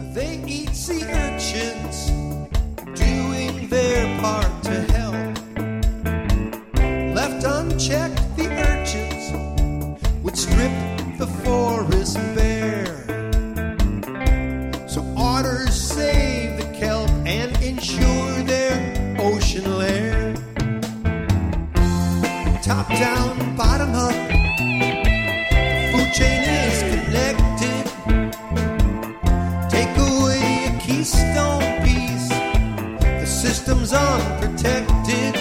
They eat sea urchins, doing their part to help. Left unchecked, the urchins would strip the forest bare. So otters save the kelp and ensure their ocean lair. Top down, bottom up, the food chain is connected. Take away a keystone piece, the system's unprotected.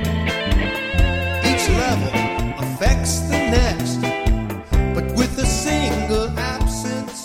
Each level affects the next, but with a single absence.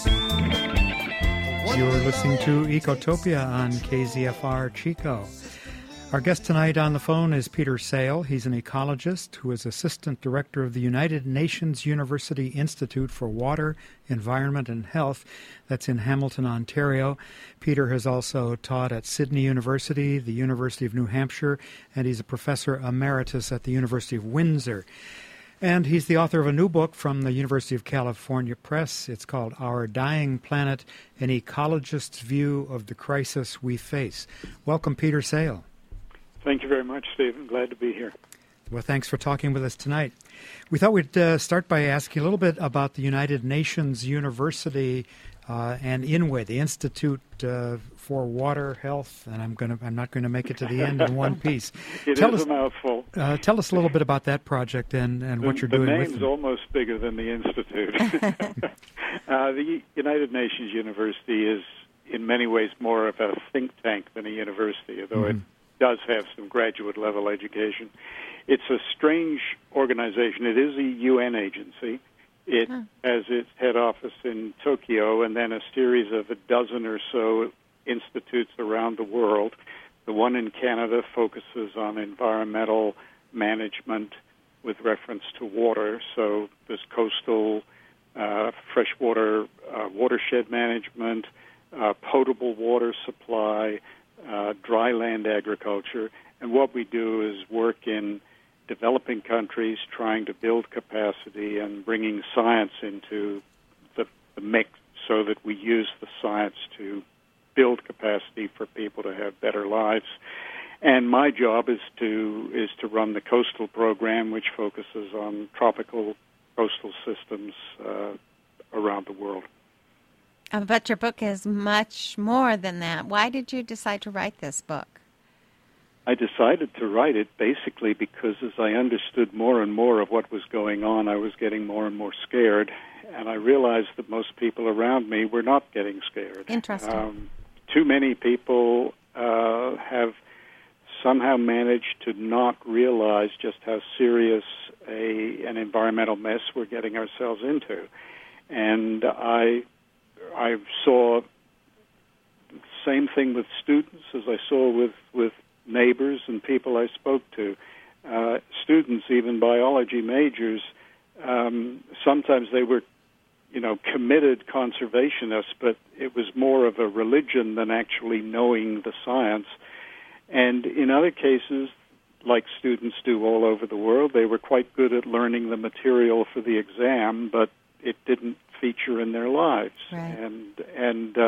You're listening to Ecotopia on KZFR Chico. Our guest tonight on the phone is Peter Sale. He's an ecologist who is Assistant Director of the United Nations University Institute for Water, Environment and Health. That's in Hamilton, Ontario. Peter has also taught at Sydney University, the University of New Hampshire, and he's a professor emeritus at the University of Windsor. And he's the author of a new book from the University of California Press. It's called Our Dying Planet, An Ecologist's View of the Crisis We Face. Welcome, Peter Sale. Thank you very much, Stephen. Glad to be here. Well, thanks for talking with us tonight. We thought we'd start by asking a little bit about the United Nations University and INWE, the Institute for Water, Health, and I'm not going to make it to the end in one piece. It is a mouthful. Tell us a little bit about that project and what you're doing with it. The name's almost bigger than the Institute. The United Nations University is, in many ways, more of a think tank than a university, although it does have some graduate-level education. It's a strange organization. It is a UN agency. It has its head office in Tokyo and then a series of a dozen or so institutes around the world. The one in Canada focuses on environmental management with reference to water. So there's coastal, freshwater, watershed management, potable water supply, dry land agriculture. And what we do is work in developing countries trying to build capacity and bringing science into the mix so that we use the science to build capacity for people to have better lives. And my job is to run the coastal program, which focuses on tropical coastal systems around the world. But your book is much more than that. Why did you decide to write this book? I decided to write it basically because as I understood more and more of what was going on, I was getting more and more scared, and I realized that most people around me were not getting scared. Interesting. Too many people have somehow managed to not realize just how serious an environmental mess we're getting ourselves into. And I saw the same thing with students as I saw with neighbors and people I spoke to. Students, even biology majors, sometimes they were, committed conservationists, but it was more of a religion than actually knowing the science. And in other cases, like students do all over the world, they were quite good at learning the material for the exam, but it didn't feature in their lives. Right. And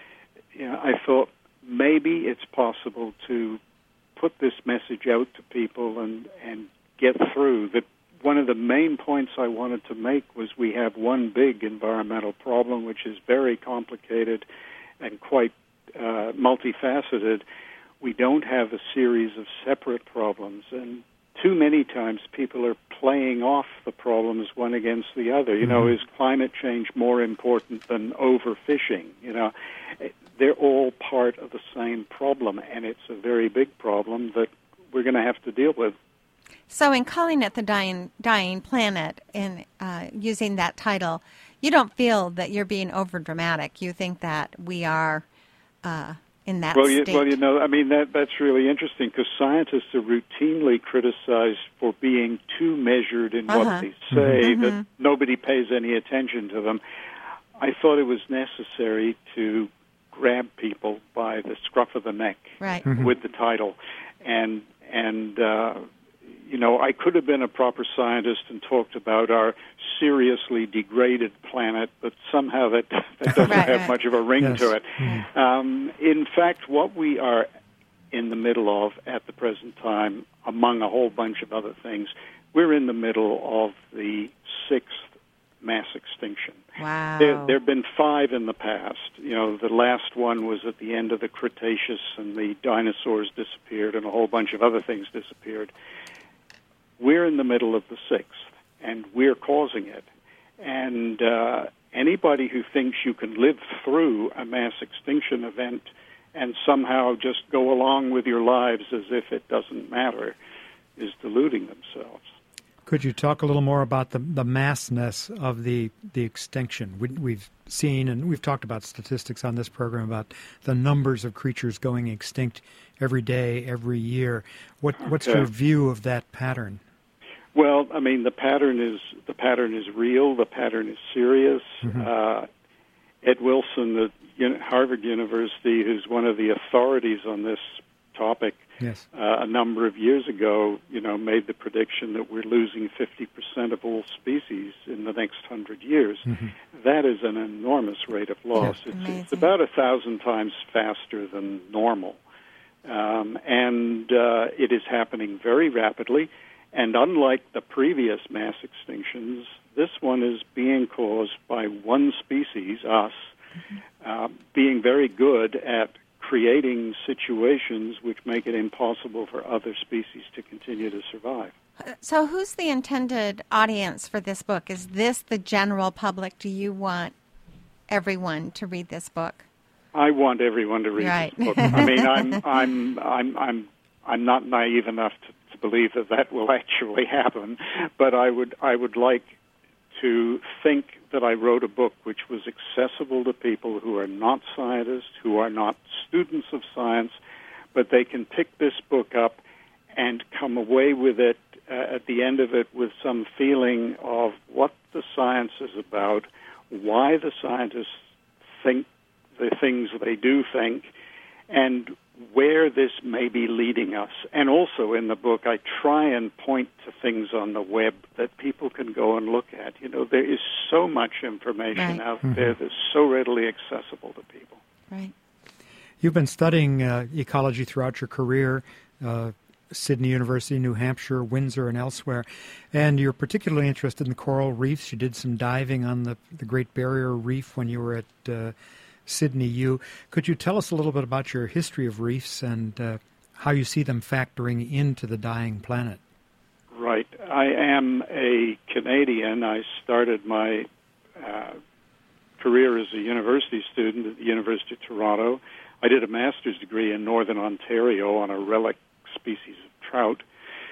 I thought maybe it's possible to put this message out to people and get through that. One of the main points I wanted to make was we have one big environmental problem, which is very complicated and quite multifaceted. We don't have a series of separate problems, and too many times people are playing off the problems one against the other. Is climate change more important than overfishing? They're all part of the same problem, and it's a very big problem that we're going to have to deal with. So in calling it the dying planet and using that title, you don't feel that you're being overdramatic. You think that we are in that state. That's really interesting because scientists are routinely criticized for being too measured in what they say, that nobody pays any attention to them. I thought it was necessary to grab people by the scruff of the neck with the title. And I could have been a proper scientist and talked about our seriously degraded planet, but somehow that doesn't have much of a ring to it. Mm-hmm. In fact, what we are in the middle of at the present time, among a whole bunch of other things, we're in the middle of the 6th mass extinction. Wow. There have been 5 in the past. The last one was at the end of the Cretaceous, and the dinosaurs disappeared, and a whole bunch of other things disappeared. We're in the middle of the 6th, and we're causing it. And anybody who thinks you can live through a mass extinction event and somehow just go along with your lives as if it doesn't matter is deluding themselves. Could you talk a little more about the massness of the extinction? We've seen, and we've talked about statistics on this program about the numbers of creatures going extinct every day, every year. What's your view of that pattern? Well, I mean, the pattern is real. The pattern is serious. Mm-hmm. Ed Wilson at Harvard University, who's one of the authorities on this topic, yes. A number of years ago, made the prediction that we're losing 50% of all species in the next 100 years. Mm-hmm. That is an enormous rate of loss. Yes. It's about 1,000 times faster than normal. And it is happening very rapidly. And unlike the previous mass extinctions, this one is being caused by one species, us, being very good at creating situations which make it impossible for other species to continue to survive. So who's the intended audience for this book? Is this the general public? Do you want everyone to read this book? I want everyone to read this book. I mean, I'm not naive enough to believe that will actually happen, but I would like to think that I wrote a book which was accessible to people who are not scientists, who are not students of science, but they can pick this book up and come away with it at the end of it with some feeling of what the science is about, why the scientists think the things they do think, and where this may be leading us. And also in the book, I try and point to things on the web that people can go and look at. There is so much information out there that's so readily accessible to people. Right. You've been studying ecology throughout your career, Sydney University, New Hampshire, Windsor, and elsewhere. And you're particularly interested in the coral reefs. You did some diving on the Great Barrier Reef when you were at Sydney U. Could you tell us a little bit about your history of reefs and how you see them factoring into the dying planet? Right. I am a Canadian. I started my career as a university student at the University of Toronto. I did a master's degree in Northern Ontario on a relic species of trout.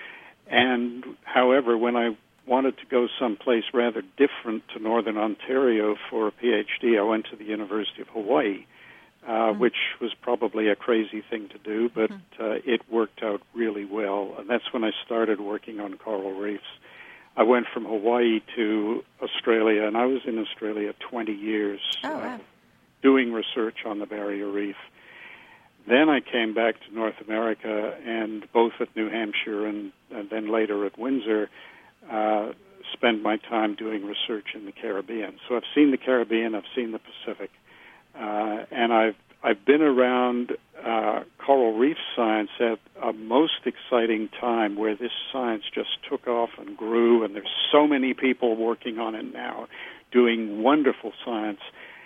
And, however, when I wanted to go someplace rather different to Northern Ontario for a PhD, I went to the University of Hawaii, which was probably a crazy thing to do, but it worked out really well. And that's when I started working on coral reefs. I went from Hawaii to Australia, and I was in Australia 20 years doing research on the Barrier Reef. Then I came back to North America, and both at New Hampshire and then later at Windsor, spend my time doing research in the Caribbean. So I've seen the Caribbean, I've seen the Pacific, and I've been around coral reef science at a most exciting time where this science just took off and grew, and there's so many people working on it now, doing wonderful science.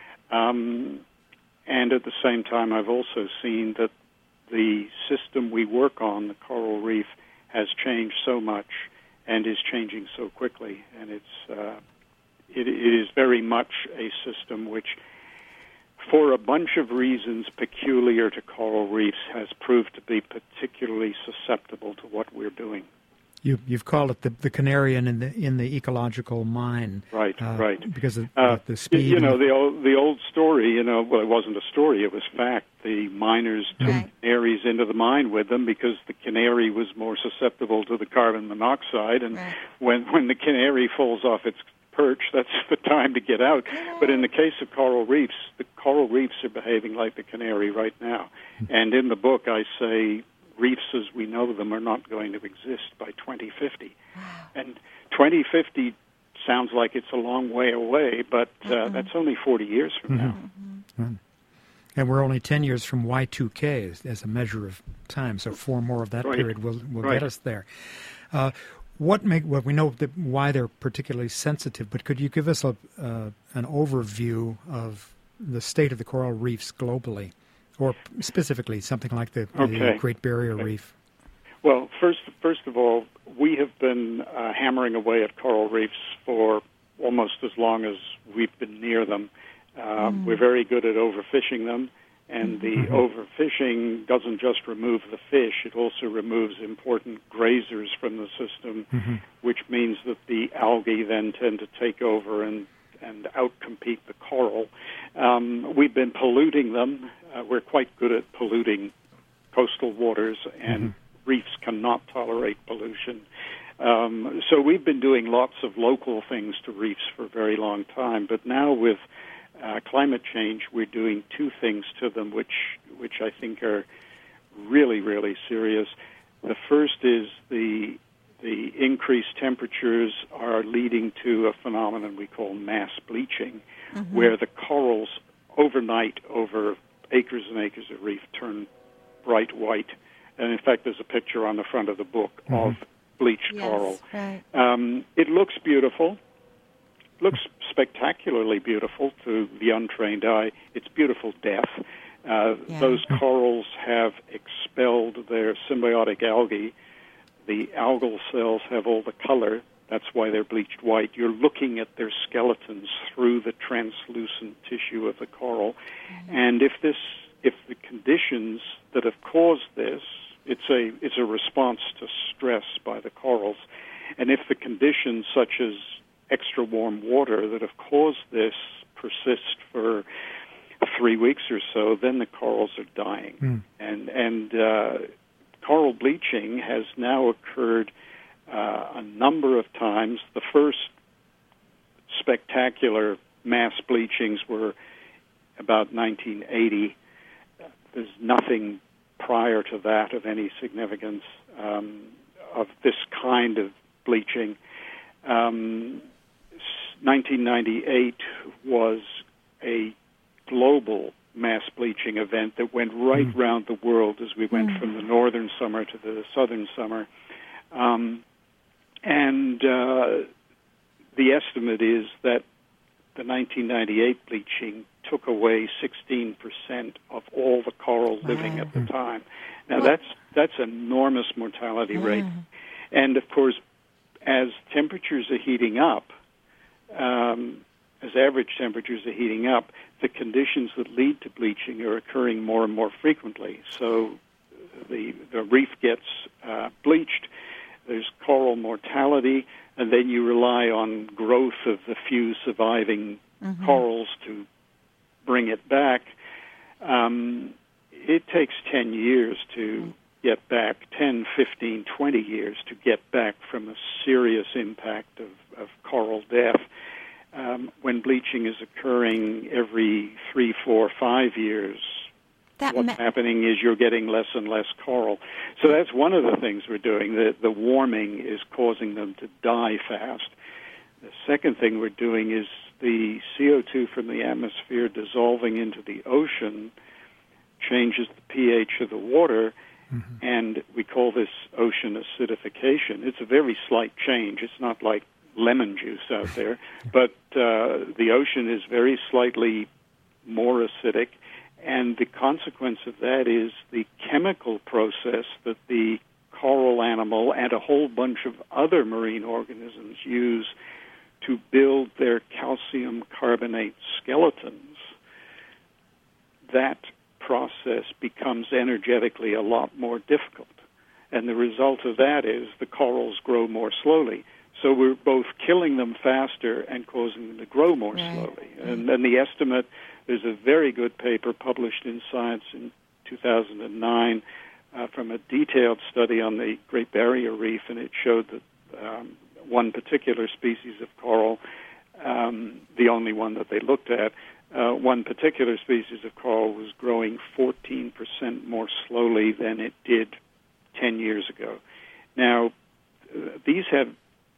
And at the same time, I've also seen that the system we work on, the coral reef, has changed so much and is changing so quickly, and it is very much a system which, for a bunch of reasons peculiar to coral reefs, has proved to be particularly susceptible to what we're doing. You've called it the canary in the ecological mine, right? Because of the speed. The old story. Well, it wasn't a story; it was fact. The miners took canaries into the mine with them because the canary was more susceptible to the carbon monoxide, and when the canary falls off its perch, that's the time to get out. But in the case of coral reefs, the coral reefs are behaving like the canary right now. And in the book, I say reefs as we know them are not going to exist by 2050. And 2050 sounds like it's a long way away, but that's only 40 years from now. Mm-hmm. And we're only 10 years from Y2K as a measure of time, so 4 more of that period will get us there. Well, we know why they're particularly sensitive, but could you give us an overview of the state of the coral reefs globally, or specifically something like the Great Barrier Reef? Well, first of all, we have been hammering away at coral reefs for almost as long as we've been near them. We're very good at overfishing them, and the overfishing doesn't just remove the fish, it also removes important grazers from the system, which means that the algae then tend to take over and outcompete the coral. We've been polluting them. We're quite good at polluting coastal waters, and reefs cannot tolerate pollution. So we've been doing lots of local things to reefs for a very long time, but now with climate change, we're doing 2 things to them, which I think are really, really serious. The first is the increased temperatures are leading to a phenomenon we call mass bleaching, where the corals overnight over acres and acres of reef turn bright white. And in fact, there's a picture on the front of the book of bleached coral. Right. It looks beautiful. Looks spectacularly beautiful to the untrained eye. It's beautiful death. Those corals have expelled their symbiotic algae. The algal cells have all the color. That's why they're bleached white. You're looking at their skeletons through the translucent tissue of the coral. And if the conditions that have caused this, it's a response to stress by the corals. And if the conditions such as extra warm water that have caused this persist for 3 weeks or so, then the corals are dying. And coral bleaching has now occurred a number of times. The first spectacular mass bleachings were about 1980. There's nothing prior to that of any significance of this kind of bleaching. 1998 was a global mass bleaching event that went right round the world as we went from the northern summer to the southern summer. And the estimate is that the 1998 bleaching took away 16% of all the coral living at the time. Now, that's an enormous mortality rate. And, of course, as temperatures are heating up, as average temperatures are heating up, the conditions that lead to bleaching are occurring more and more frequently. So the reef gets bleached, there's coral mortality, and then you rely on growth of the few surviving corals to bring it back. It takes 10 years to get back, 10, 15, 20 years to get back from a serious impact of coral death. When bleaching is occurring every 3, 4, 5 years, what's happening is you're getting less and less coral. So that's one of the things we're doing. The warming is causing them to die fast. The second thing we're doing is the CO2 from the atmosphere dissolving into the ocean changes the pH of the water, and we call this ocean acidification. It's a very slight change. It's not like lemon juice out there, but the ocean is very slightly more acidic, and the consequence of that is the chemical process that the coral animal and a whole bunch of other marine organisms use to build their calcium carbonate skeletons. That process becomes energetically a lot more difficult, and the result of that is the corals grow more slowly. So we're both killing them faster and causing them to grow more slowly. And then the estimate, there's a very good paper published in Science in 2009 from a detailed study on the Great Barrier Reef, and it showed that one particular species of coral, the only one that they looked at, one particular species of coral was growing 14% more slowly than it did 10 years ago. Now, these have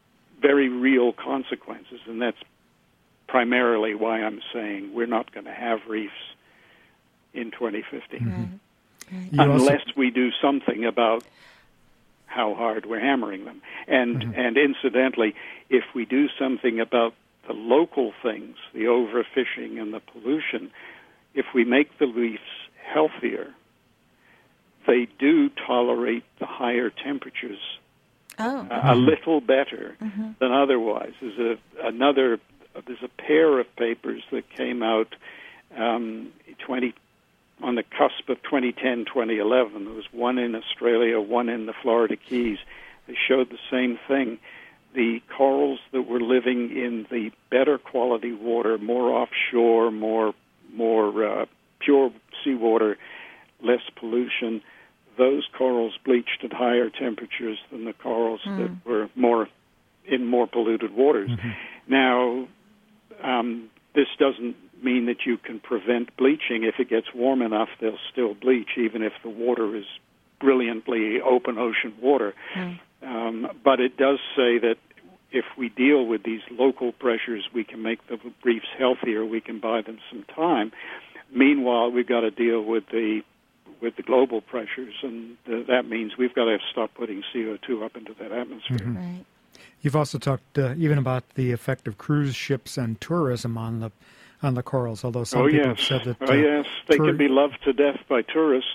very real consequences, and that's primarily why I'm saying we're not going to have reefs in 2050. Mm-hmm. Unless we do something about how hard we're hammering them. And incidentally, if we do something about the local things, the overfishing and the pollution, if we make the reefs healthier, they do tolerate the higher temperatures a little better than otherwise. There's a pair of papers that came out on the cusp of 2010, 2011. There was one in Australia, one in the Florida Keys. They showed the same thing. The corals that were living in the better quality water, more offshore, more pure seawater, less pollution, those corals bleached at higher temperatures than the corals that were in more polluted waters. Now, this doesn't mean that you can prevent bleaching. If it gets warm enough, they'll still bleach, even if the water is brilliantly open ocean water. But it does say that if we deal with these local pressures, we can make the reefs healthier, we can buy them some time. Meanwhile, we've got to deal with the global pressures, and that means we've got to stop putting CO2 up into that atmosphere. Right. You've also talked even about the effect of cruise ships and tourism on the corals, although some people have said that... yes, they can be loved to death by tourists.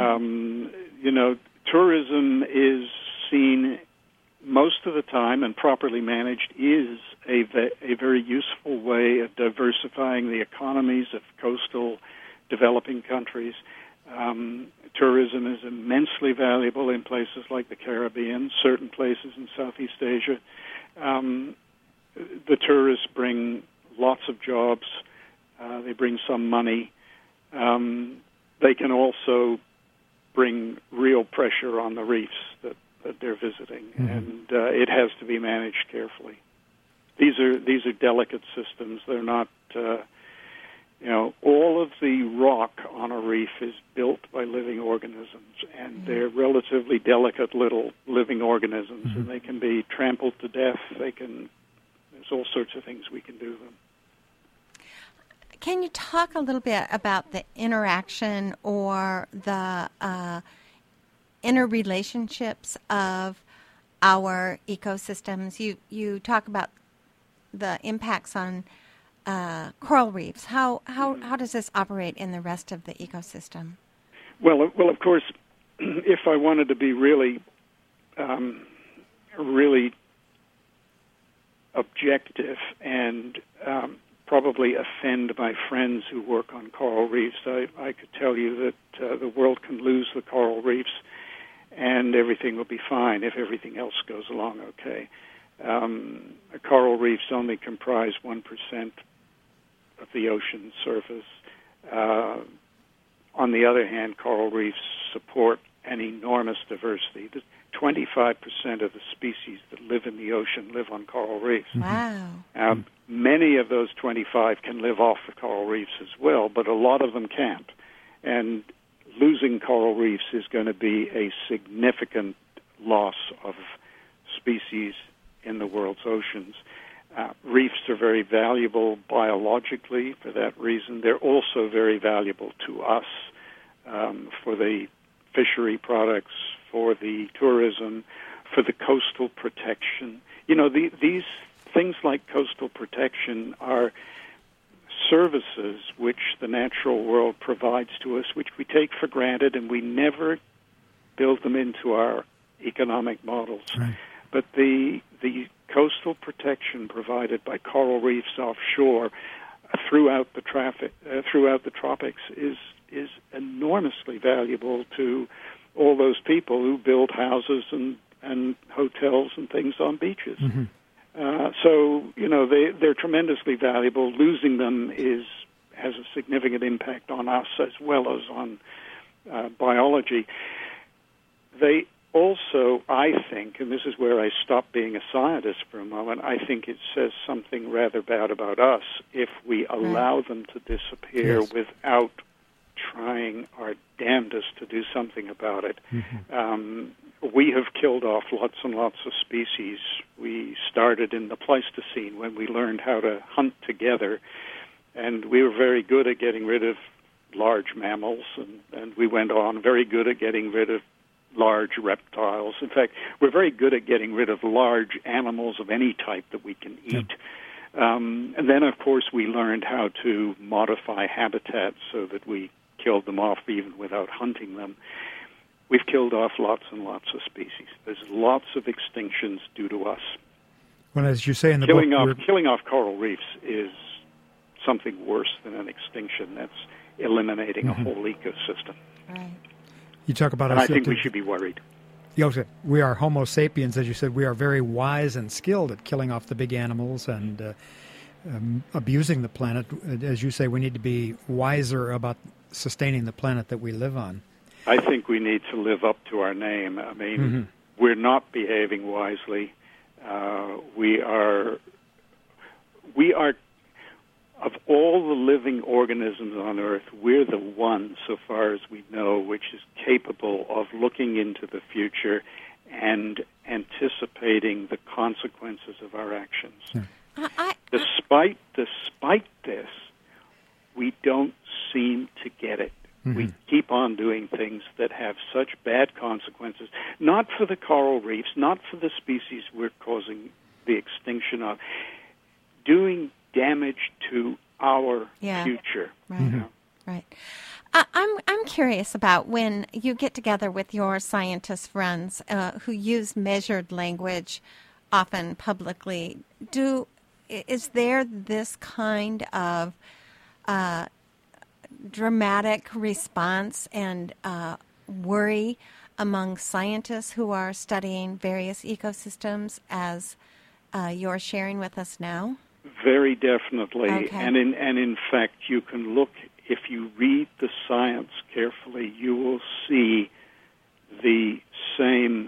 Tourism is seen most of the time, and properly managed, is a very useful way of diversifying the economies of coastal developing countries. Tourism is immensely valuable in places like the Caribbean, certain places in Southeast Asia. The tourists bring lots of jobs. They bring some money. They can also bring real pressure on the reefs that they're visiting, and it has to be managed carefully. These are delicate systems. They're not... all of the rock on a reef is built by living organisms, and they're relatively delicate little living organisms, and they can be trampled to death. There's all sorts of things we can do to them. Can you talk a little bit about the interaction or the interrelationships of our ecosystems? You talk about the impacts on coral reefs. How does this operate in the rest of the ecosystem? Well, of course, if I wanted to be really objective and probably offend my friends who work on coral reefs, I could tell you that the world can lose the coral reefs and everything will be fine if everything else goes along okay. Coral reefs only comprise 1% of the ocean surface. On the other hand, coral reefs support an enormous diversity. 25% of the species that live in the ocean live on coral reefs. Wow. Many of those 25 can live off the coral reefs as well, but a lot of them can't. And losing coral reefs is going to be a significant loss of species in the world's oceans. Reefs are very valuable biologically for that reason. They're also very valuable to us for the fishery products, for the tourism, for the coastal protection. These things like coastal protection are services which the natural world provides to us, which we take for granted, and we never build them into our economic models. Right. But the coastal protection provided by coral reefs offshore throughout the tropics is enormously valuable to all those people who build houses and hotels and things on beaches. They're tremendously valuable. Losing them has a significant impact on us as well as on biology. They also, I think, and this is where I stop being a scientist for a moment, I think it says something rather bad about us if we allow them to disappear without trying our damnedest to do something about it. we have killed off lots and lots of species. We started in the Pleistocene when we learned how to hunt together, and we were very good at getting rid of large mammals, and we went on very good at getting rid of large reptiles. In fact, we're very good at getting rid of large animals of any type that we can eat. And then, of course, we learned how to modify habitats so that we killed them off even without hunting them. We've killed off lots and lots of species. There's lots of extinctions due to us. Well, as you say in the book, killing off coral reefs is something worse than an extinction. That's eliminating a whole ecosystem. Right. You talk about, and I think we should be worried. We are Homo sapiens, as you said. We are very wise and skilled at killing off the big animals and abusing the planet. As you say, we need to be wiser about sustaining the planet that we live on. I think we need to live up to our name. I mean, we're not behaving wisely. We are, of all the living organisms on Earth, we're the one, so far as we know, which is capable of looking into the future and anticipating the consequences of our actions. Yeah. Despite this, we don't seem to get it. We keep on doing things that have such bad consequences, not for the coral reefs, not for the species we're causing the extinction of, doing damage to our future. Right. Right. I'm curious about when you get together with your scientist friends who use measured language often publicly. Is there this kind of dramatic response and worry among scientists who are studying various ecosystems as you're sharing with us now? Very definitely. Okay. And in fact, you can look, if you read the science carefully, you will see the same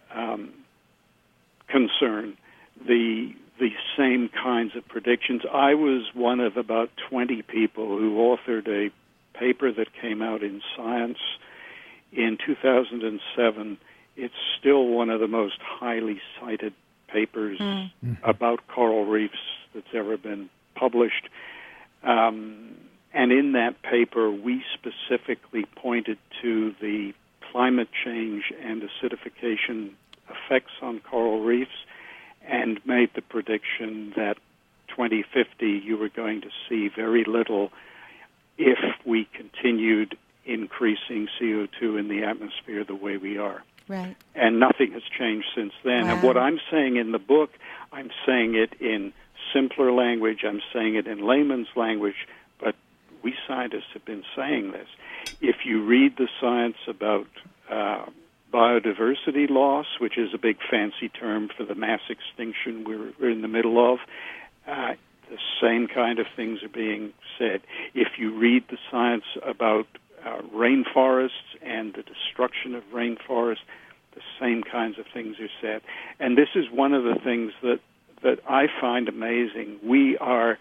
concern, the same kinds of predictions. I was one of about 20 people who authored a paper that came out in Science in 2007. It's still one of the most highly cited papers about coral reefs that's ever been published. And in that paper, we specifically pointed to the climate change and acidification effects on coral reefs and made the prediction that 2050 you were going to see very little if we continued increasing CO2 in the atmosphere the way we are. Right. And nothing has changed since then. Wow. And what I'm saying in the book, I'm saying it in simpler language, I'm saying it in layman's language, but we scientists have been saying this. If you read the science about biodiversity loss, which is a big fancy term for the mass extinction we're in the middle of, the same kind of things are being said. If you read the science about rainforests and the destruction of rainforests, the same kinds of things are said. And this is one of the things that I find amazing. We are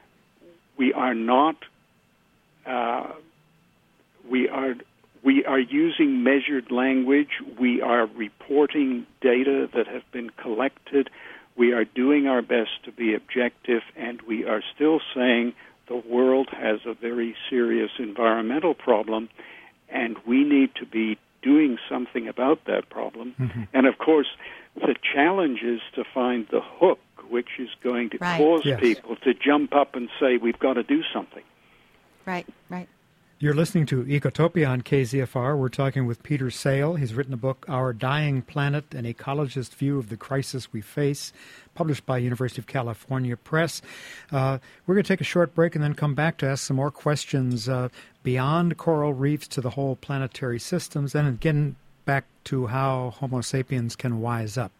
using measured language. We are reporting data that have been collected. We are doing our best to be objective, and we are still saying the world has a very serious environmental problem, and we need to be doing something about that problem. And, of course, the challenge is to find the hook, which is going to cause people to jump up and say, we've got to do something. Right, right. You're listening to Ecotopia on KZFR. We're talking with Peter Sale. He's written a book, Our Dying Planet, An Ecologist's View of the Crisis We Face, published by University of California Press. We're going to take a short break and then come back to ask some more questions beyond coral reefs to the whole planetary systems, and again back to how Homo sapiens can wise up.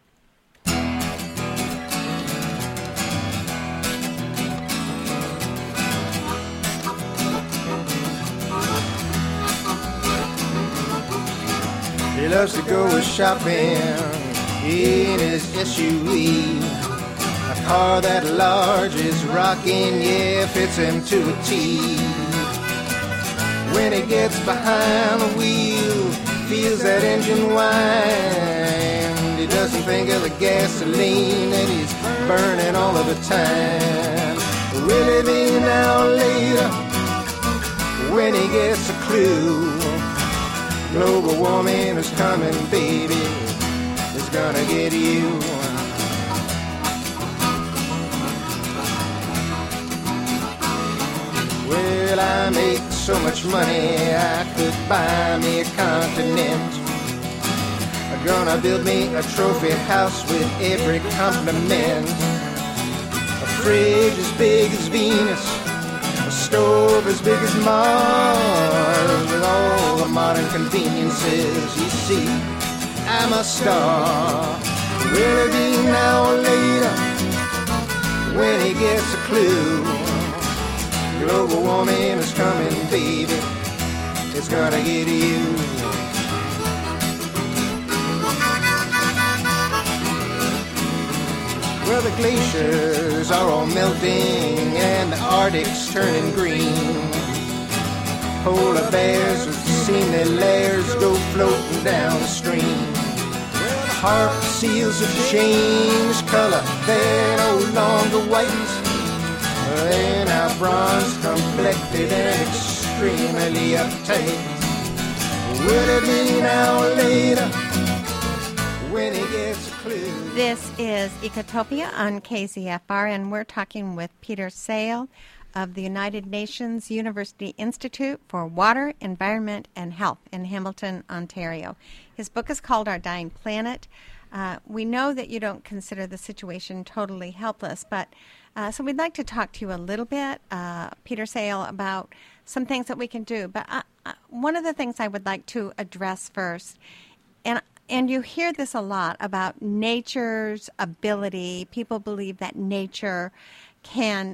He loves to go shopping in his SUV. A car that large is rocking, yeah, fits him to a T. When he gets behind the wheel, feels that engine whine. He doesn't think of the gasoline that he's burning all of the time. Will it be now or later when he gets a clue? Global warming is coming, baby. It's gonna get you. Well, I make so much money I could buy me a continent. I'm gonna build me a trophy house with every compliment. A fridge as big as Venus, a stove as big as Mars, with all the modern conveniences. You see, I'm a star. Will it be now or later when he gets a clue? Global warming is coming, baby. It's gonna get you. Well, the glaciers are all melting and the Arctic's turning green. Polar bears have seen their lairs go floating downstream. Well, the harp seals have changed color. They're no longer white. They're now bronze complected and extremely uptight. Will it be now or later when he gets a clue? This is Ecotopia on KZFR, and we're talking with Peter Sale of the United Nations University Institute for Water, Environment, and Health in Hamilton, Ontario. His book is called Our Dying Planet. We know that you don't consider the situation totally helpless, but so we'd like to talk to you a little bit, Peter Sale, about some things that we can do. But one of the things I would like to address first, and you hear this a lot about nature's ability. People believe that nature can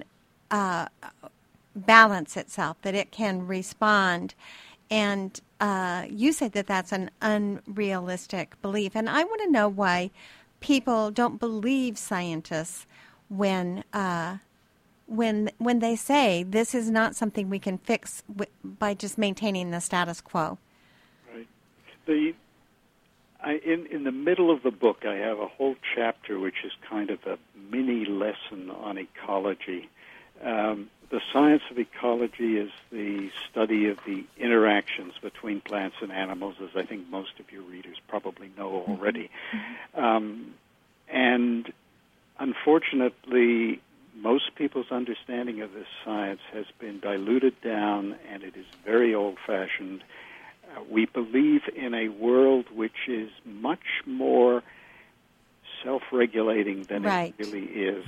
balance itself, that it can respond. And you say that that's an unrealistic belief. And I want to know why people don't believe scientists when they say this is not something we can fix by just maintaining the status quo. Right. In the middle of the book, I have a whole chapter which is kind of a mini lesson on ecology. The science of ecology is the study of the interactions between plants and animals, as I think most of your readers probably know already. And unfortunately, most people's understanding of this science has been diluted down, and it is very old-fashioned. We believe in a world which is much more self-regulating than it really is.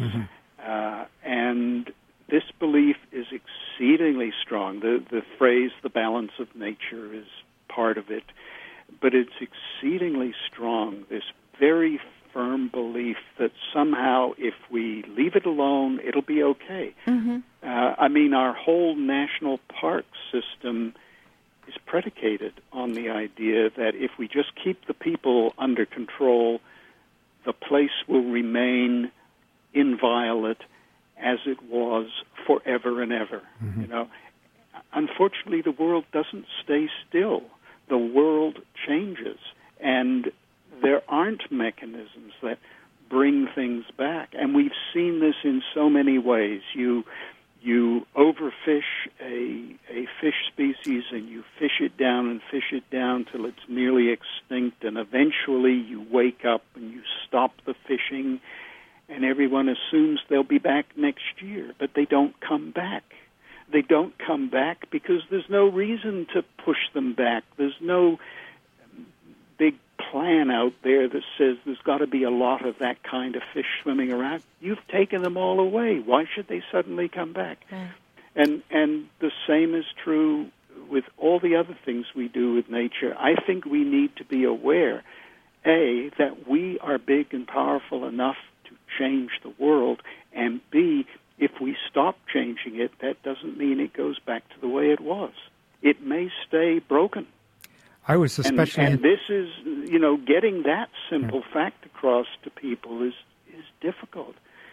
And this belief is exceedingly strong. The phrase, the balance of nature, is part of it, but it's exceedingly strong, this very firm belief that somehow if we leave it alone, it'll be okay. I mean, our whole national park system is predicated on the idea that if we just keep the people under control, the place will remain inviolate as it was forever and ever. You know, unfortunately, the world doesn't stay still. The world changes, and there aren't mechanisms that bring things back. And we've seen this in so many ways. You overfish a fish species, and you fish it down till it's nearly extinct, and eventually you wake up and you stop the fishing, and everyone assumes they'll be back next year, but they don't come back. They don't come back because there's no reason to push them back. There's no big plan out there that says there's got to be a lot of that kind of fish swimming around. You've taken them all away. Why should they suddenly come back? And the same is true with all the other things we do with nature. I think we need to be aware, A, that we are big and powerful enough to change the world, and B, if we stop changing it, that doesn't mean it goes back to the way it was. It may stay broken. I was especially... And this is, you know, getting that simple fact across to people is difficult.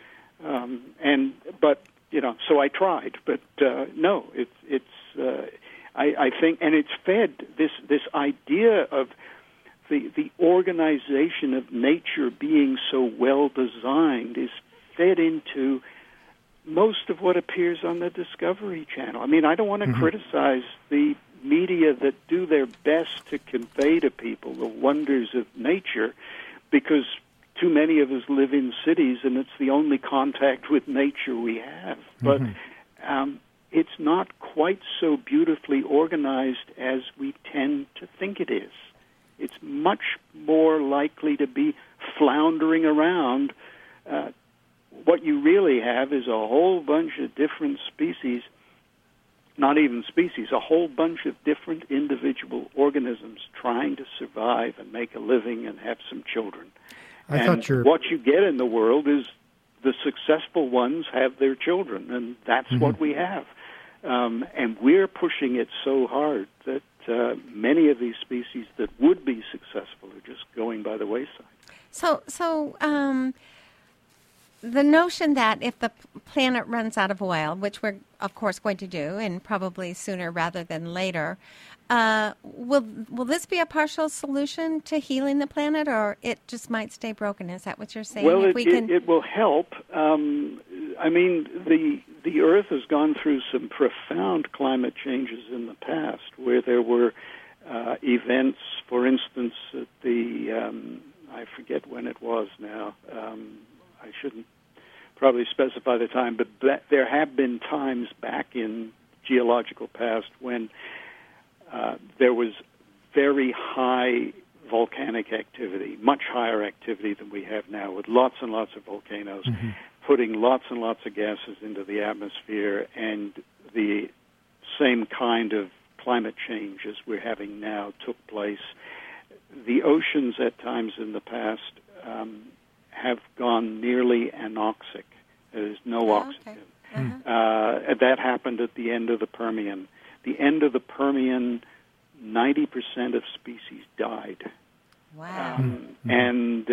But, you know, so I tried. But, no, I think, and it's fed this idea of the organization of nature being so well designed is fed into most of what appears on the Discovery Channel. I mean, I don't want to criticize the media that do their best to convey to people the wonders of nature, because too many of us live in cities and it's the only contact with nature we have. But it's not quite so beautifully organized as we tend to think it is. It's much more likely to be floundering around. What you really have is a whole bunch of different species, not even species, a whole bunch of different individual organisms trying to survive and make a living and have some children. What you get in the world is the successful ones have their children, and that's what we have. And we're pushing it so hard that many of these species that would be successful are just going by the wayside. So the notion that if the planet runs out of oil, which we're, of course, going to do, and probably sooner rather than later, will this be a partial solution to healing the planet, or it just might stay broken? Is that what you're saying? Well, it will help. I mean, the Earth has gone through some profound climate changes in the past, where there were events, for instance, at the, I forget when it was now, I shouldn't probably specify the time, but there have been times back in geological past when there was very high volcanic activity, much higher activity than we have now, with lots and lots of volcanoes, putting lots and lots of gases into the atmosphere, and the same kind of climate change as we're having now took place. The oceans at times in the past have gone nearly anoxic. There's no oxygen. That happened at the end of the Permian. The end of the Permian, 90% of species died. Wow. And,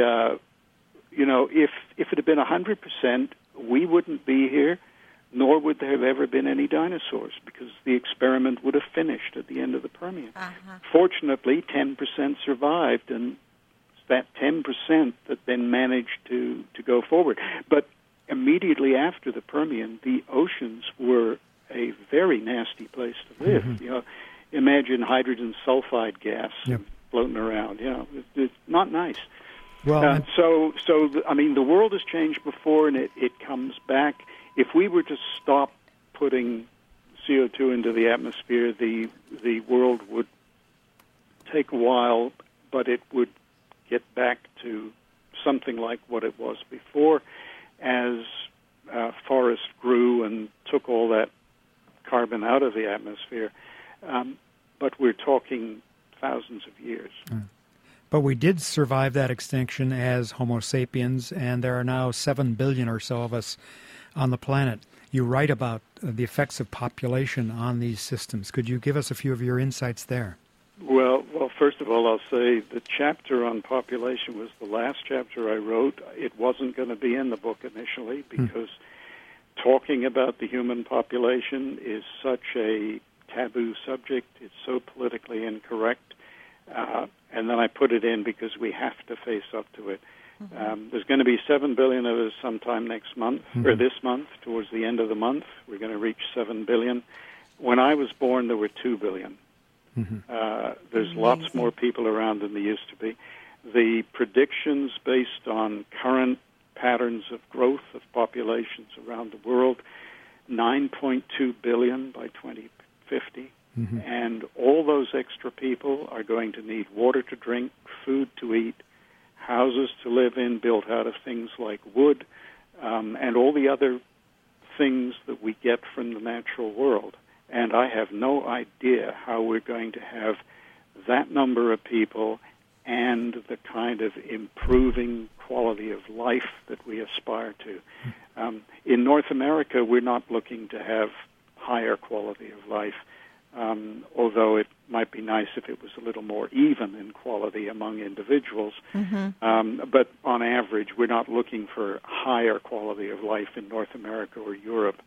you know, if it had been 100%, we wouldn't be here, nor would there have ever been any dinosaurs, because the experiment would have finished at the end of the Permian. Fortunately, 10% survived, and it's that 10% that then managed to go forward. But immediately after the Permian, the oceans were a very nasty place to live. You know, imagine hydrogen sulfide gas floating around. You know, it's not nice. Well, so I mean, the world has changed before, and it comes back. If we were to stop putting CO2 into the atmosphere, the world would take a while, but it would get back to something like what it was before, as forests grew and took all that carbon out of the atmosphere. But we're talking thousands of years. But we did survive that extinction as Homo sapiens, and there are now 7 billion or so of us on the planet. You write about the effects of population on these systems. Could you give us a few of your insights there? Well, first of all, I'll say the chapter on population was the last chapter I wrote. It wasn't going to be in the book initially because talking about the human population is such a taboo subject. It's so politically incorrect. And then I put it in because we have to face up to it. There's going to be 7 billion of us sometime next month, or this month, towards the end of the month. We're going to reach 7 billion. When I was born, there were 2 billion. There's lots more people around than there used to be. The predictions based on current patterns of growth of populations around the world, 9.2 billion by 2050. And all those extra people are going to need water to drink, food to eat, houses to live in built out of things like wood, and all the other things that we get from the natural world. And I have no idea how we're going to have that number of people and the kind of improving quality of life that we aspire to. In North America, we're not looking to have higher quality of life, although it might be nice if it was a little more even in quality among individuals. But on average, we're not looking for higher quality of life in North America or Europe.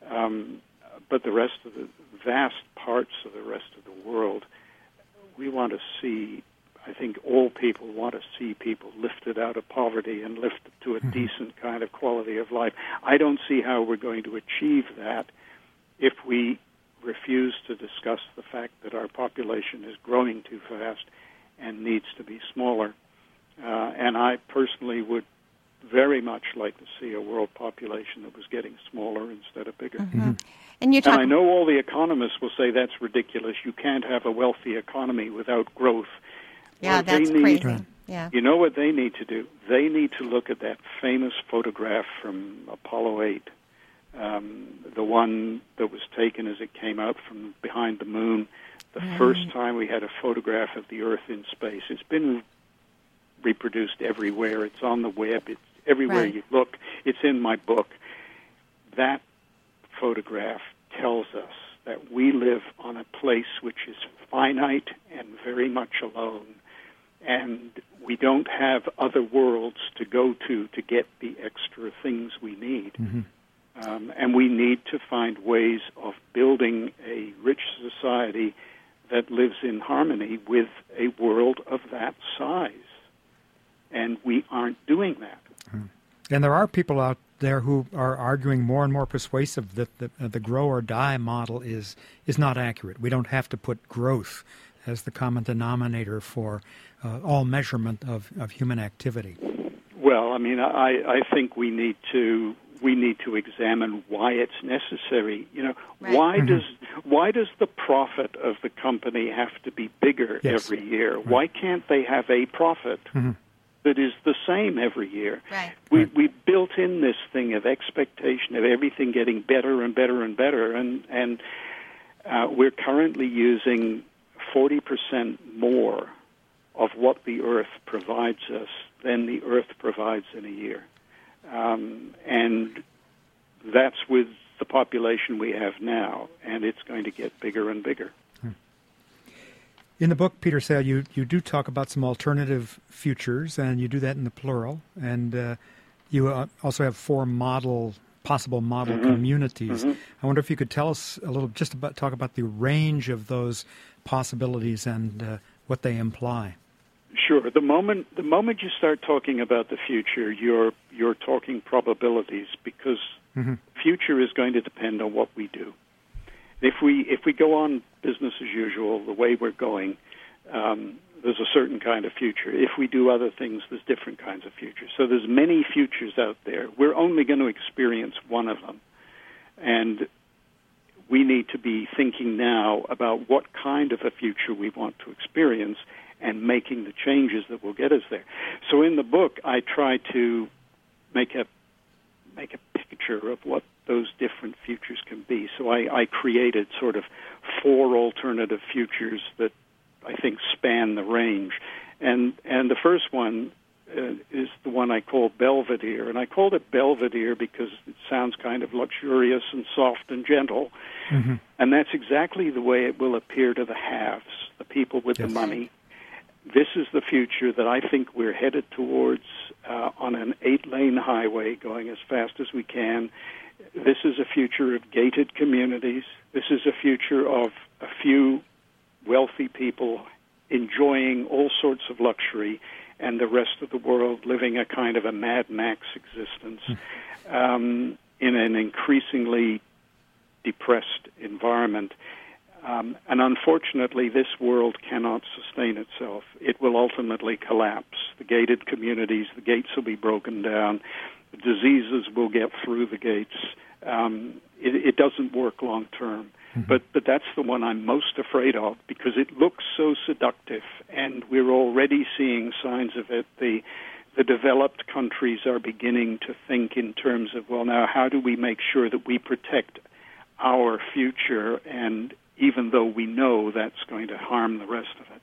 But the rest of the vast parts of the rest of the world, we want to see I think all people want to see people lifted out of poverty and lifted to a decent kind of quality of life. I don't see how we're going to achieve that if we refuse to discuss the fact that our population is growing too fast and needs to be smaller. And I personally would very much like to see a world population that was getting smaller instead of bigger. And I know all the economists will say that's ridiculous. You can't have a wealthy economy without growth. Yeah, well, that's crazy. Right. Yeah. You know what they need to do? They need to look at that famous photograph from Apollo 8, the one that was taken as it came out from behind the moon, the first time we had a photograph of the Earth in space. It's been reproduced everywhere. It's on the web. It's everywhere you look. It's in my book. That photograph tells us that we live on a place which is finite and very much alone, and we don't have other worlds to go to get the extra things we need. And we need to find ways of building a rich society that lives in harmony with a world of that size. And we aren't doing that. And there are people out there who are arguing more and more persuasive that the grow or die model is not accurate. We don't have to put growth as the common denominator for all measurement of human activity. Well, I mean, I think we need to examine why it's necessary. You know, why does the profit of the company have to be bigger every year? Why can't they have a profit that is the same every year? We built in this thing of expectation of everything getting better and better and better, and we're currently using 40% more of what the Earth provides us than the Earth provides in a year. And that's with the population we have now, and it's going to get bigger and bigger. In the book, Peter Sale, you do talk about some alternative futures, and you do that in the plural. And you also have 4 possible model communities. I wonder if you could tell us a little, talk about the range of those possibilities and what they imply. Sure. The moment you start talking about the future, you're talking probabilities, because future is going to depend on what we do. If we go on business as usual, the way we're going, there's a certain kind of future. If we do other things, there's different kinds of futures. So there's many futures out there. We're only going to experience one of them. And we need to be thinking now about what kind of a future we want to experience and making the changes that will get us there. So in the book, I try to make a picture of what those different futures can be. So I created sort of 4 alternative futures that I think span the range. And the first one is the one I call Belvedere. And I called it Belvedere because it sounds kind of luxurious and soft and gentle. And that's exactly the way it will appear to the haves, the people with the money. This is the future that I think we're headed towards on an 8-lane highway going as fast as we can. This is a future of gated communities. This is a future of a few wealthy people enjoying all sorts of luxury and the rest of the world living a kind of a Mad Max existence in an increasingly depressed environment. And unfortunately, this world cannot sustain itself. It will ultimately collapse. The gated communities, the gates will be broken down. The diseases will get through the gates. It doesn't work long term. But that's the one I'm most afraid of because it looks so seductive, and we're already seeing signs of it. The developed countries are beginning to think in terms of, well, now how do we make sure that we protect our future, and even though we know that's going to harm the rest of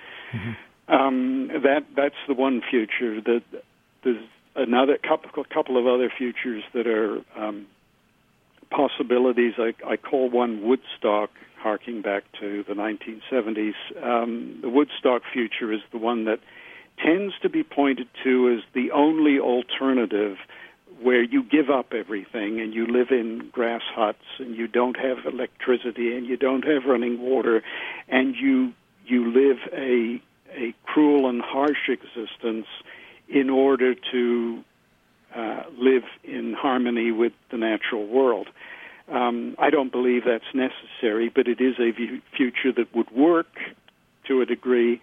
it. That's the one future. There's another couple of other futures that are possibilities. I call one Woodstock, harking back to the 1970s. The Woodstock future is the one that tends to be pointed to as the only alternative, where you give up everything and you live in grass huts and you don't have electricity and you don't have running water and you live a cruel harsh existence in order to live in harmony with the natural world. I don't believe that's necessary, but it is a future that would work to a degree.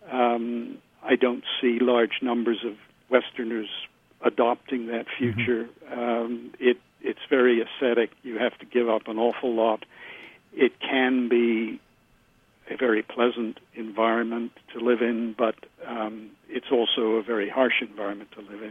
I don't see large numbers of Westerners adopting that future. It's very ascetic. You have to give up an awful lot. It can be a very pleasant environment to live in, but it's also a very harsh environment to live in.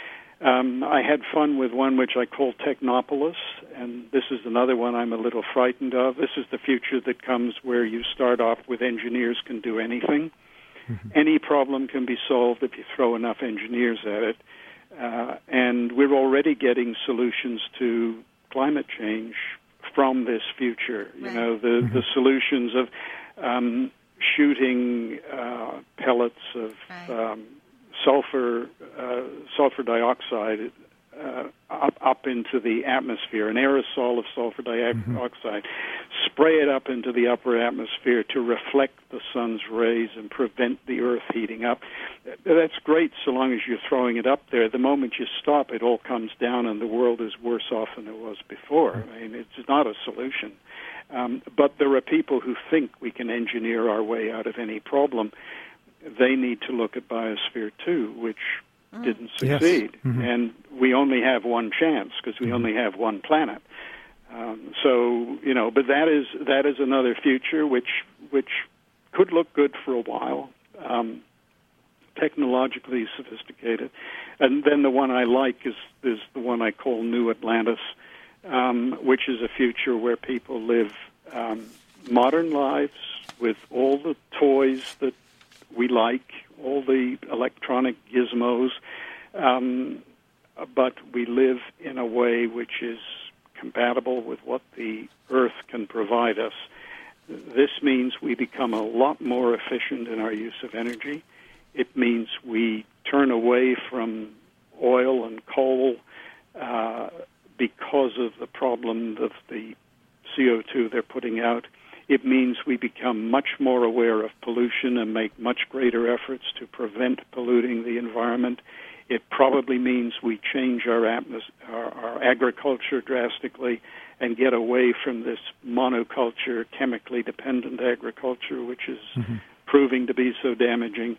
I had fun with one which I call Technopolis, and this is another one I'm a little frightened of. This is the future that comes where you start off with engineers can do anything. Any problem can be solved if you throw enough engineers at it. And we're already getting solutions to climate change from this future. Right. You know, the solutions of shooting pellets of sulfur dioxide up into the atmosphere, an aerosol of sulfur dioxide, spray it up into the upper atmosphere to reflect the sun's rays and prevent the Earth heating up. That's great so long as you're throwing it up there. The moment you stop, it all comes down and the world is worse off than it was before. I mean, it's not a solution. But there are people who think we can engineer our way out of any problem. They need to look at Biosphere 2, which didn't succeed. Yes. And we only have one chance because we only have one planet. So, you know, but that is another future which could look good for a while, technologically sophisticated. And then the one I like is the one I call New Atlantis, which is a future where people live modern lives with all the toys that we like, all the electronic gizmos, but we live in a way which is compatible with what the Earth can provide us. This means we become a lot more efficient in our use of energy. It means we turn away from oil and coal because of the problem of the CO2 they're putting out. It means we become much more aware of pollution and make much greater efforts to prevent polluting the environment. It probably means we change our agriculture drastically and get away from this monoculture, chemically dependent agriculture, which is proving to be so damaging.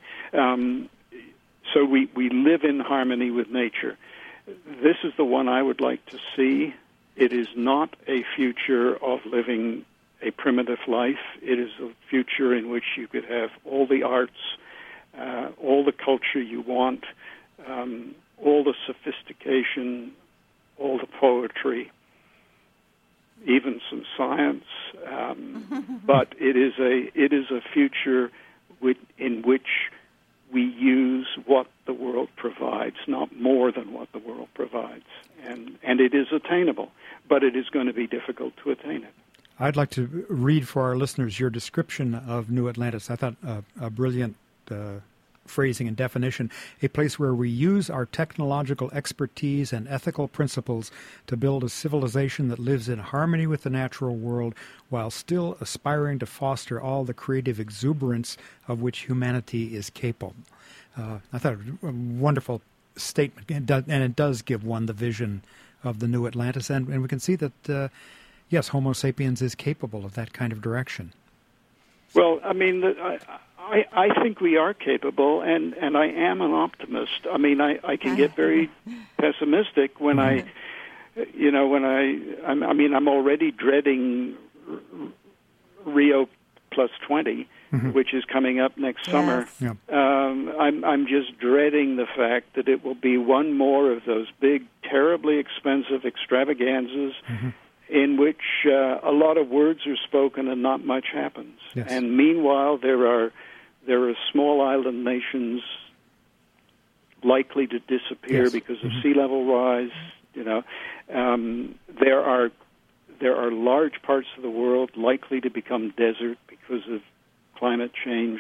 So we live in harmony with nature. This is the one I would like to see. It is not a future of living a primitive life. It is a future in which you could have all the arts, all the culture you want, all the sophistication, all the poetry, even some science. But it is a future in which we use what the world provides, not more than what the world provides. And it is attainable, but it is going to be difficult to attain it. I'd like to read for our listeners your description of New Atlantis. I thought a brilliant phrasing and definition, a place where we use our technological expertise and ethical principles to build a civilization that lives in harmony with the natural world while still aspiring to foster all the creative exuberance of which humanity is capable. I thought it was a wonderful statement, and it does give one the vision of the New Atlantis, and we can see that yes, Homo sapiens is capable of that kind of direction. Well, I mean, I think we are capable, and I am an optimist. I mean, I can get very pessimistic when I'm already dreading Rio +20, which is coming up next summer. Yeah. I'm just dreading the fact that it will be one more of those big, terribly expensive extravaganzas in which a lot of words are spoken and not much happens. Yes. And meanwhile, there are small island nations likely to disappear because of sea level rise. You know, there are large parts of the world likely to become desert because of climate change.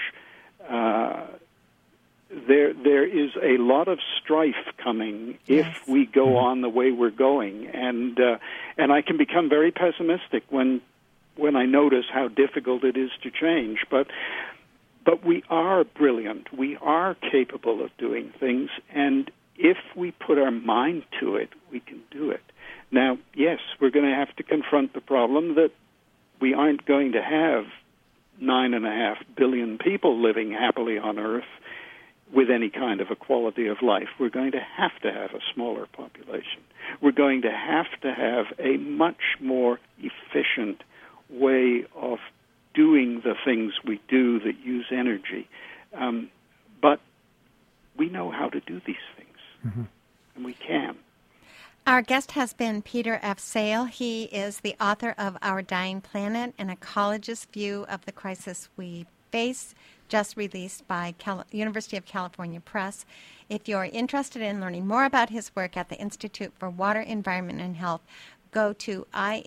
There is a lot of strife coming if we go on the way we're going, and I can become very pessimistic when I notice how difficult it is to change. But But we are brilliant. We are capable of doing things, and if we put our mind to it, we can do it. Now, yes, we're going to have to confront the problem that we aren't going to have 9.5 billion people living happily on Earth with any kind of a quality of life. We're going to have a smaller population. We're going to have a much more efficient way of doing the things we do that use energy. But we know how to do these things, and we can. Our guest has been Peter F. Sale. He is the author of Our Dying Planet, an ecologist's view of the crisis we face, just released by University of California Press. If you're interested in learning more about his work at the Institute for Water, Environment, and Health, go to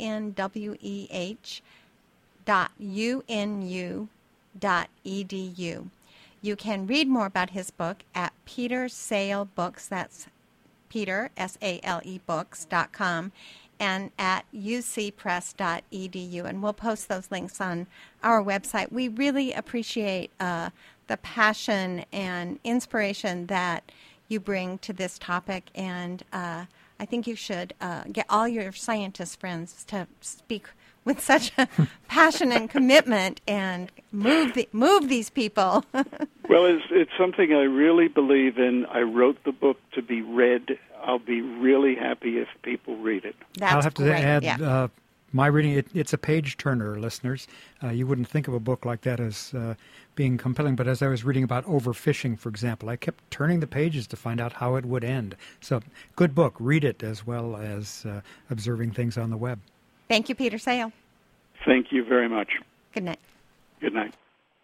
inweh.unu.edu. You can read more about his book at Peter Sale Books, that's Peter, S-A-L-E, books.com, and at ucpress.edu. And we'll post those links on our website. We really appreciate the passion and inspiration that you bring to this topic, and I think you should get all your scientist friends to speak with such a passion and commitment and move these people. Well, it's something I really believe in. I wrote the book to be read. I'll be really happy if people read it. I'll have to add my reading. It's a page-turner, listeners. You wouldn't think of a book like that as being compelling, but as I was reading about overfishing, for example, I kept turning the pages to find out how it would end. So, good book. Read it as well as observing things on the web. Thank you, Peter Sale. Thank you very much. Good night. Good night.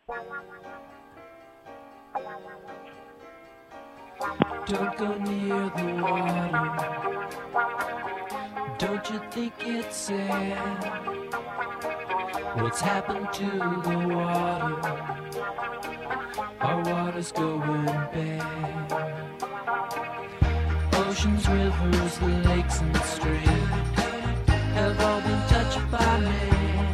Don't go near the water. Don't you think it's sad what's happened to the water? Our water's going bad. Oceans, rivers, lakes, and streams have all been touched by man.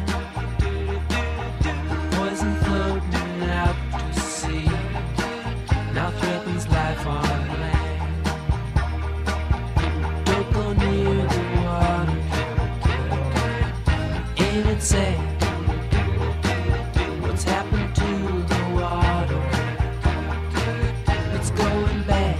The poison floating out to sea now threatens life on land. Don't go near the water. Ain't it sad what's happened to the water? It's going bad.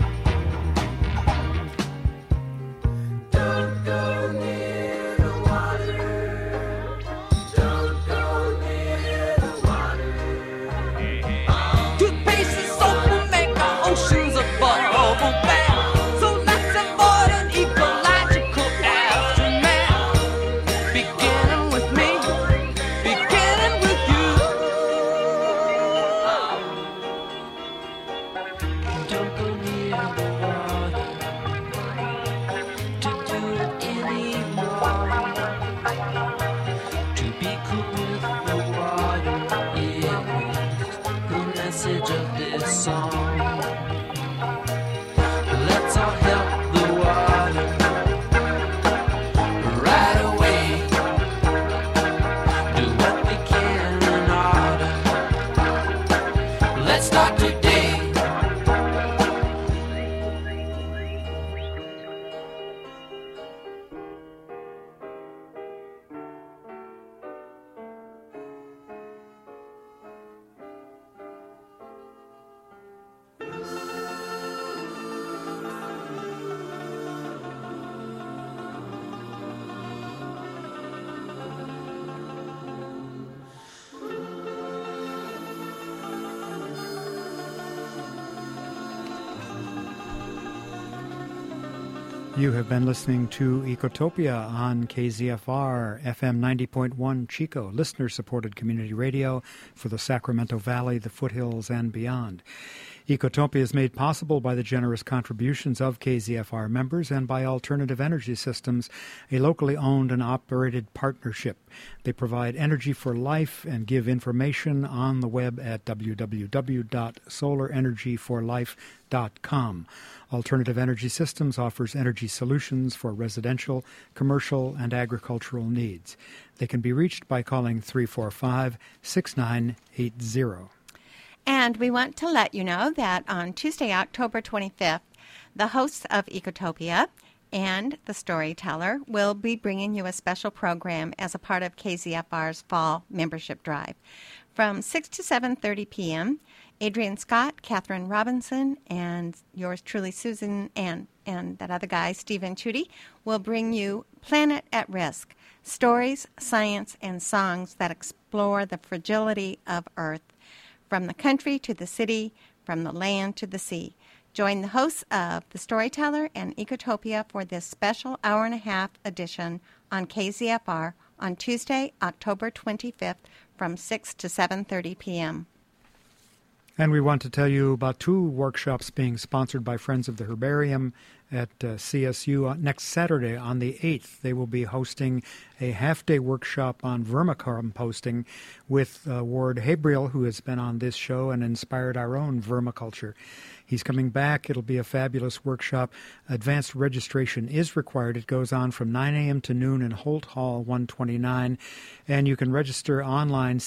Don't go near the water. Don't go near the water. Toothpaste and soap will make our oceans a bubble bath. So let's avoid an ecological aftermath. Beginning with me, beginning with you. Don't go near the water to do it anymore. To be cool with the water is the message of this song. Let's all help the water right away. Do what we can in order. Let's start today. You have been listening to Ecotopia on KZFR, FM 90.1 Chico, listener-supported community radio for the Sacramento Valley, the foothills, and beyond. Ecotopia is made possible by the generous contributions of KZFR members and by Alternative Energy Systems, a locally owned and operated partnership. They provide energy for life and give information on the web at www.solarenergyforlife.com. Alternative Energy Systems offers energy solutions for residential, commercial, and agricultural needs. They can be reached by calling 345-6980. And we want to let you know that on Tuesday, October 25th, the hosts of Ecotopia and the Storyteller will be bringing you a special program as a part of KZFR's Fall Membership Drive. From 6 to 7:30 p.m., Adrian Scott, Catherine Robinson, and yours truly, Susan, and that other guy, Stephen Chudy, will bring you Planet at Risk, stories, science, and songs that explore the fragility of Earth, from the country to the city, from the land to the sea. Join the hosts of The Storyteller and Ecotopia for this special hour-and-a-half edition on KZFR on Tuesday, October 25th from 6 to 7:30 p.m. And we want to tell you about 2 workshops being sponsored by Friends of the Herbarium at CSU. Next Saturday on the 8th, they will be hosting a half-day workshop on vermicomposting with Ward Habriel, who has been on this show and inspired our own vermiculture. He's coming back. It'll be a fabulous workshop. Advanced registration is required. It goes on from 9 a.m. to noon in Holt Hall 129. And you can register online,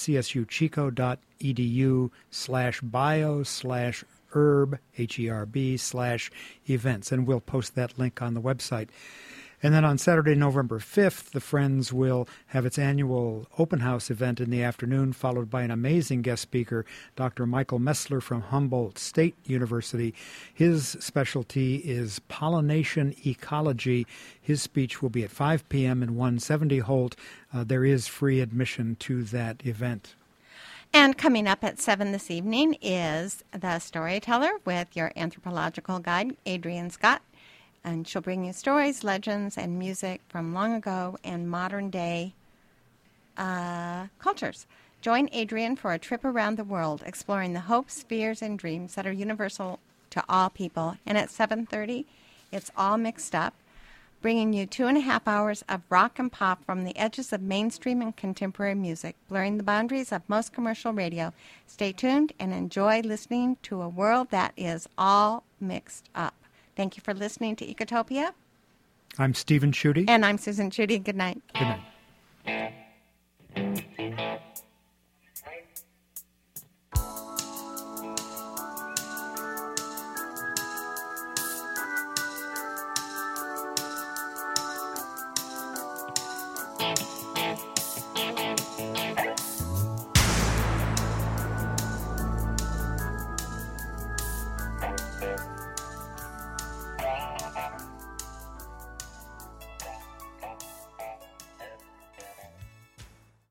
csuchico.edu/bio/herb, HERB/events. And we'll post that link on the website. And then on Saturday, November 5th, the Friends will have its annual open house event in the afternoon, followed by an amazing guest speaker, Dr. Michael Messler from Humboldt State University. His specialty is pollination ecology. His speech will be at 5 p.m. in 170 Holt. There is free admission to that event. And coming up at 7 this evening is The Storyteller with your anthropological guide, Adrian Scott. And she'll bring you stories, legends, and music from long ago and modern-day cultures. Join Adrian for a trip around the world, exploring the hopes, fears, and dreams that are universal to all people. And at 7:30, it's all mixed up, bringing you 2.5 hours of rock and pop from the edges of mainstream and contemporary music, blurring the boundaries of most commercial radio. Stay tuned and enjoy listening to a world that is all mixed up. Thank you for listening to Ecotopia. I'm Stephen Chudy. And I'm Susan Chudy. Good night. Good night.